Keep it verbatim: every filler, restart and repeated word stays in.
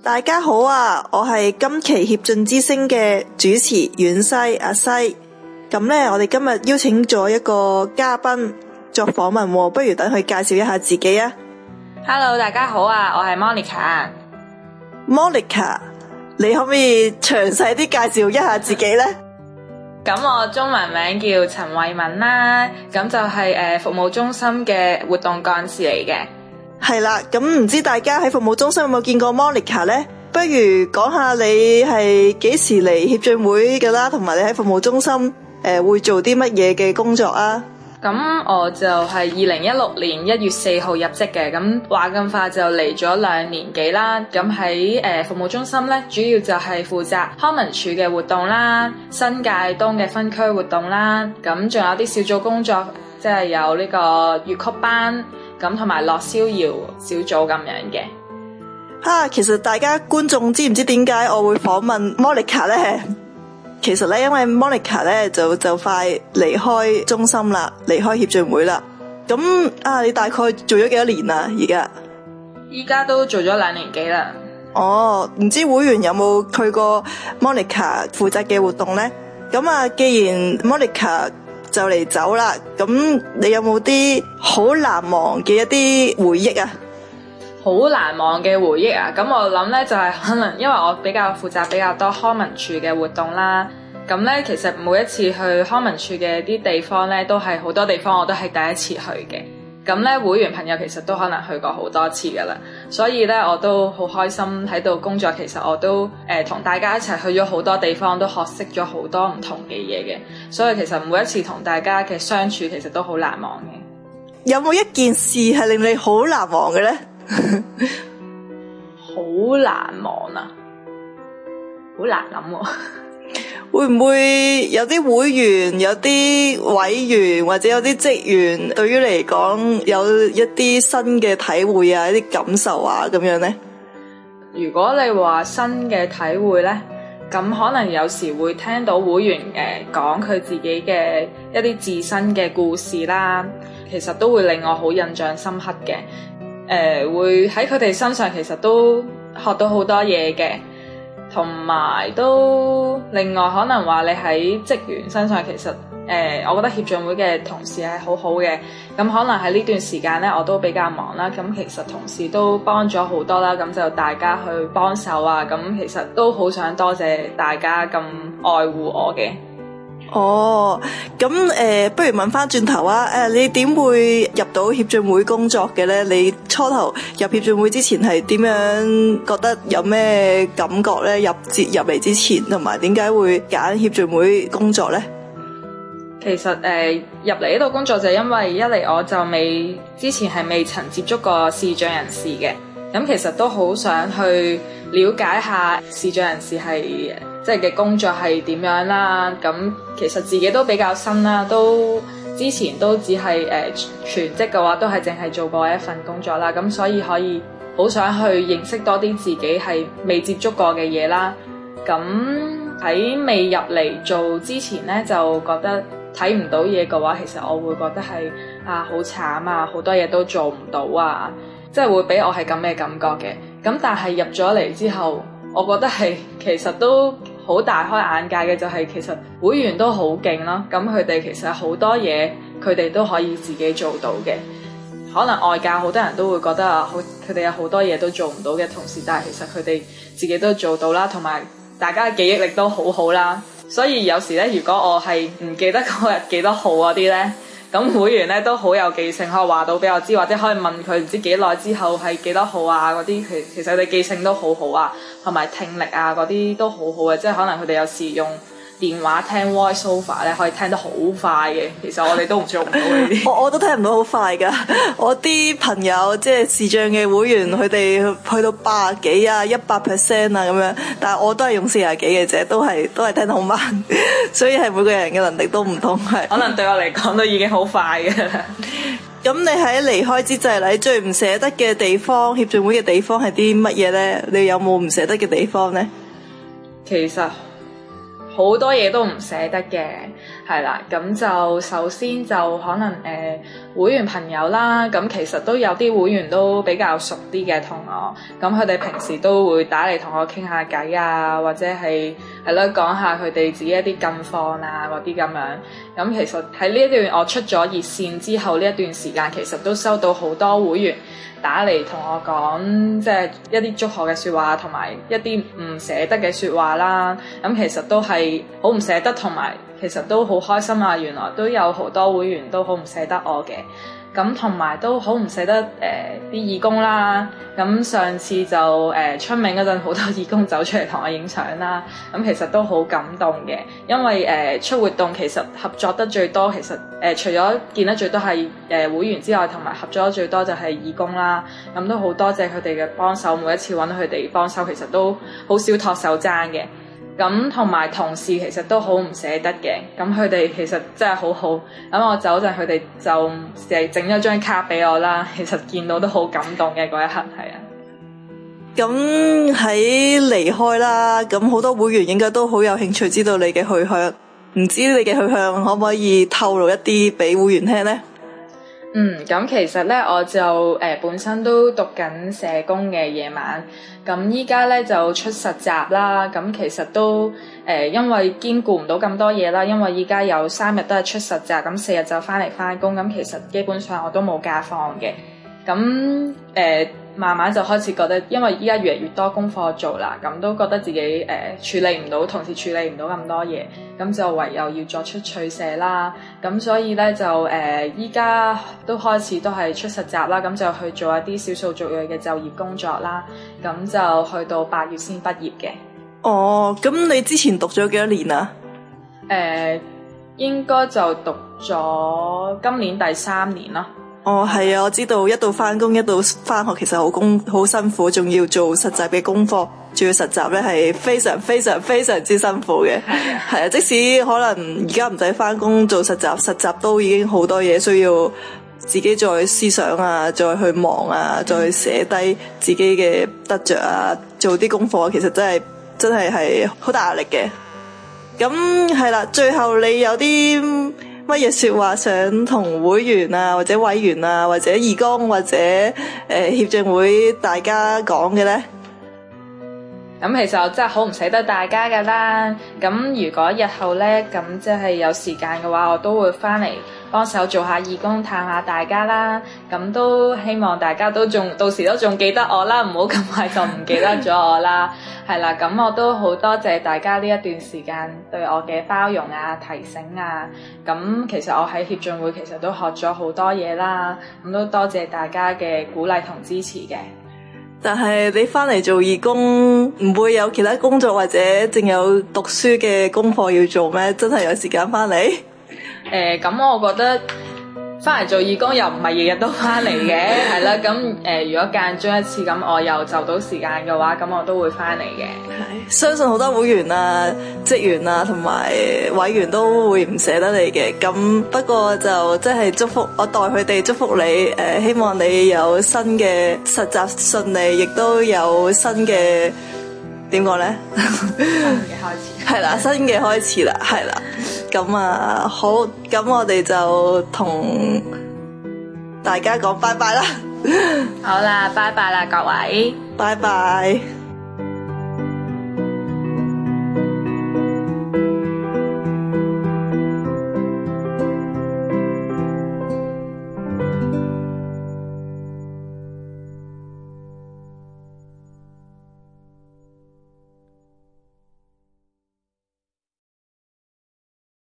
大家好啊，我係今期協進之聲嘅主持遠西阿西。咁呢，我哋今日邀請咗一個嘉賓作訪問，不如等佢介紹一下自己啊。 Hello， 大家好啊，我係 Monica。 Monica， 你可唔可以詳細啲介紹一下自己呢？ 咁我中文名叫陳慧敏啦，咁就係誒服務中心嘅活動幹事嚟嘅。 係啦，咁唔知大家喺服務中心有冇見過 Monica 呢？不如講下你係幾時嚟協進會㗎啦，同埋你喺服務中心誒、呃、會做啲乜嘢嘅工作啊？ 咁我就係二零一六年一月四號入職嘅，咁話咁快就嚟咗兩年幾啦。咁喺誒服務中心咧，主要就係負責康文署嘅活動啦、新界東嘅分區活動啦，咁仲有啲小組工作，即係有呢個粵曲班，咁同埋樂逍遙小組咁樣嘅。 啊，其實大家觀眾知唔知點解我會訪問 Monica 咧？其實咧，因為 Monica 咧就就快離開中心啦，離開協進會啦。咁啊，你大概做咗幾多年啊？而家依家都做咗兩年幾啦。 哦，唔知會員有冇去過 Monica 負責嘅活動呢？咁啊，既然 Monica 就嚟走啦，咁你有冇啲好難忘嘅一啲回憶啊？ 好難忘嘅回憶啊！咁我諗呢，就係可能因為我比較負責比較多康文署嘅活動啦，咁呢，其實每一次去康文署嘅啲地方呢，都係好多地方我都係第一次去嘅。咁呢，會員朋友其實都可能去過好多次噶啦，所以呢，我都好開心喺度工作。其實我都誒同、呃、大家一齊去咗好多地方，都學識咗好多唔同嘅嘢嘅。所以其實每一次同大家嘅相處，其實都好難忘嘅。 有冇一件事係令你好難忘嘅呢？ 好難忘啊，好難諗喎。 會唔會有啲會員、有啲委員或者有啲職員對於你嚟講有一啲新嘅體會啊、一啲感受啊咁樣呢？ 如果你話新嘅體會呢，咁可能有時會聽到會員誒講佢自己嘅一啲自身嘅故事啦，其實都會令我好印象深刻嘅。誒、呃、會喺佢哋身上其實都學到好多嘢嘅，同埋都另外可能話你喺職員身上其實誒、呃，我覺得協進會嘅同事係好好嘅。咁可能喺呢段時間呢，我都比較忙啦，咁其實同事都幫咗好多啦，咁就大家去幫手啊，咁其實都好想多謝大家咁愛護我嘅。 哦，咁誒、呃，不如問翻轉頭啊，誒、呃，你點會入到協進會工作嘅咧？你初頭入協進會之前係點樣覺得有咩感覺咧？入節入嚟之前，同埋點解會揀協進會工作咧？ 其實誒、呃、入嚟呢度工作就因為一嚟我就未之前係未曾接觸過視障人士嘅，咁其實都好想去了解下視障人士係即係嘅工作係點樣啦。咁其實自己都比較新啦，都之前都只係誒、呃、全職嘅話都係淨係做過一份工作啦，咁所以可以好想去認識多啲自己係未接觸過嘅嘢啦。咁喺未入嚟做之前呢，就覺得睇唔到嘢嘅話，其實我會覺得係啊好慘啊，好多嘢都做唔到啊，即係會俾我係咁嘅感覺嘅。咁但係入咗嚟之後，我覺得係其實都好大開眼界嘅，就係其實會員都好勁咯。咁佢哋其實好多嘢佢哋都可以自己做到嘅。可能外界好多人都會覺得啊，好佢哋有好多嘢都做唔到嘅同時，但係其實佢哋自己都做到啦，同埋大家嘅記憶力都好好啦。所以有時咧，如果我係唔記得嗰日幾多號嗰啲咧，咁會員咧都好有記性，可以話到俾我知，或者可以問佢唔知幾耐之後係幾多號啊嗰啲，其其實佢哋記性都好好啊，同埋聽力啊嗰啲都好好嘅，即係可能佢哋有時用電話聽 voice over 咧，可以聽得好快嘅。其實我哋都唔做唔到呢啲。 我我都聽唔到好快噶。我啲朋友即係視障嘅會員，佢哋去到八十幾啊、一百 percent 啊咁樣，但係我都係用四十幾嘅啫，都係都係聽得好慢。所以係每個人嘅能力都唔同，係可能對我嚟講都已經好快嘅啦。 咁你喺離開之際，你最唔捨得嘅地方，協進會嘅地方係啲乜嘢呢？你有冇唔捨得嘅地方呢？ 其實好多嘢都唔捨得嘅， 係啦，咁就首先就可能誒、呃、會員朋友啦，咁其實都有啲會員都比較熟啲嘅同我，咁佢哋平時都會打嚟同我傾下偈啊，或者係係咯講下佢哋自己一啲近況啊嗰啲咁樣。咁其實喺呢一段我出咗熱線之後呢一段時間，其實都收到好多會員打嚟同我講，即係一啲祝賀嘅説話，同埋一啲唔捨得嘅説話啦。咁其實都係好唔捨得，同埋其實都好開心啊！原來都有好多會員都好唔捨得我嘅。咁同埋都好唔捨得誒啲、呃、義工啦，咁上次就誒、呃、春茗嗰陣好多義工走出嚟同我影相啦，咁其實都好感動嘅，因為誒、呃、出活動其實合作得最多，其實誒、呃、除咗見得最多係誒、呃、會員之外，同埋合作得最多就係義工啦，咁都好多謝佢哋嘅幫手，每一次揾佢哋幫手，其實都好少托手踭嘅。咁同埋同事其實都好唔捨得嘅，咁佢哋其實真係好好，咁我走陣佢哋就誒整咗張卡俾我啦，其實見到都好感動嘅嗰一刻，係啊。 咁喺離開啦，咁好多會員應該都好有興趣知道你嘅去向，唔知你嘅去向可唔可以透露一啲俾會員聽呢？ 嗯，咁其實咧我就誒、呃、本身都讀緊社工嘅夜晚，咁依家咧就出實習啦，咁其實都誒、呃、因為兼顧唔到咁多嘢啦，因為依家有三日都係出實習，咁四日就翻嚟翻工，咁其實基本上我都冇假放嘅，咁誒、呃、慢慢就開始覺得，因為依家越嚟越多功課做啦，咁都覺得自己誒、呃、處理唔到，同時處理唔到咁多嘢，咁就唯有要作出取捨啦。咁所以咧就誒依家都開始都係出實習啦，咁就去做一啲少數族裔嘅就業工作啦。咁就去到八月先畢業嘅。 哦，咁你之前讀咗幾多年啊？ 誒、呃，應該就讀咗今年第三年咯。 哦，係啊，我知道一到翻工一到翻學其實好工好辛苦，仲要做實習嘅功課，仲要實習咧係非常非常非常之辛苦嘅。係啊，係啊，即使可能而家唔使翻工做實習，實習都已經好多嘢需要自己再思想啊，再去忙啊，再去寫低自己嘅得着啊，做啲功課，其實真係真係係好大壓力嘅。咁係啦，最後你有啲乜嘢說話想同會員啊，或者委員啊，或者義工或者誒協進會大家講嘅呢？ 咁其實我真係好唔捨得大家噶啦。咁如果日後呢，咁即係有時間嘅話，我都會翻嚟幫手做下義工，探下大家啦。咁都希望大家都仲到時都仲記得我啦，唔好咁快就唔記得咗我啦。係啦，咁我都好多謝大家呢一段時間對我嘅包容啊、提醒啊。咁其實我喺協進會其實都學咗好多嘢啦。咁都多謝大家嘅鼓勵同支持嘅。 但係你翻嚟做義工，唔會有其他工作或者淨有讀書嘅功課要做咩？真係有時間翻嚟？誒、 呃，咁我覺得翻嚟做義工又唔係日日都翻嚟嘅，係啦。咁誒、呃，如果間中一次咁，我又就到時間嘅話，咁我都會翻嚟嘅。 係，相信好多會員啊、職員啊同埋委員都會唔捨得你嘅。咁不過就真係祝福，我代佢哋祝福你。誒、呃，希望你有新嘅實習順利，亦都有新嘅點講呢？ 新嘅開始係啦，新嘅開始啦，係啦。咁啊，好，咁我哋就同大家講拜拜啦。 好啦，拜拜啦，各位， 拜拜。